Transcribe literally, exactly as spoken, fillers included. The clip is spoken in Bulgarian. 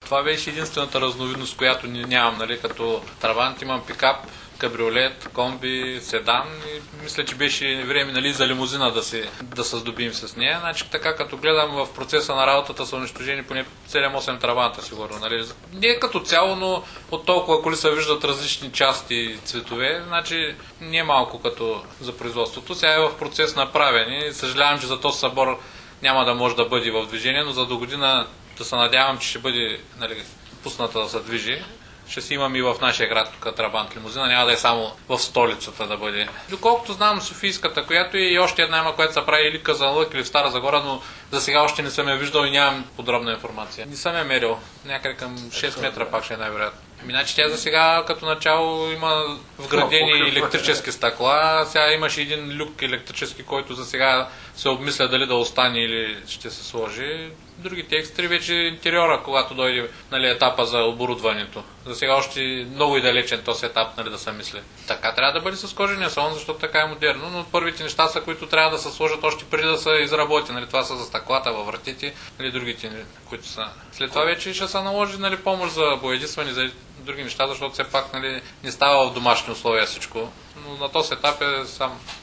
Това беше единствената разновидност, която нямам, нали, като Трабант имам пикап, кабриолет, комби, седан и мисля, че беше време, нали, за лимузина да се, да се здобим с нея. Значи така, като гледам в процеса на работата са унищожени поне седем-осем Трабанта, сигурно. Нали. Не като цяло, но от толкова коли се виждат различни части и цветове, значи не е малко като за производството. Сега е в процес на правене. Съжалявам, че за този събор няма да може да бъде в движение, но за до година да се надявам, че ще бъде, нали, пусната да се движи. Ще си имам и в нашия град тук Трабант лимузина, няма да е само в столицата да бъде. Доколкото знам Софийската, която е и още една има, която се прави или Казанлък, или в Стара Загора, но за сега още не съм я виждал и нямам подробна информация. Не съм я мерил, някъде към шест метра пак ще е най-вероятно. Иначе тя за сега като начало има вградени електрически стъкла, сега имаше един люк електрически, който за сега се обмисля дали да остане или ще се сложи. Другите екстри вече интериора, когато дойде, нали, етапа за оборудването. За сега още много и далечен този етап, нали, да се мисли. Така трябва да бъде с кожения салон, защото така е модерно, но първите неща са, които трябва да се сложат още преди да са изработени. Нали, това са за стъклата във вратите, нали, другите, които са. След това вече ще се наложи, нали, помощ за боядисване, за други неща, защото все пак, нали, не става в домашни условия всичко. Но на този етап е сам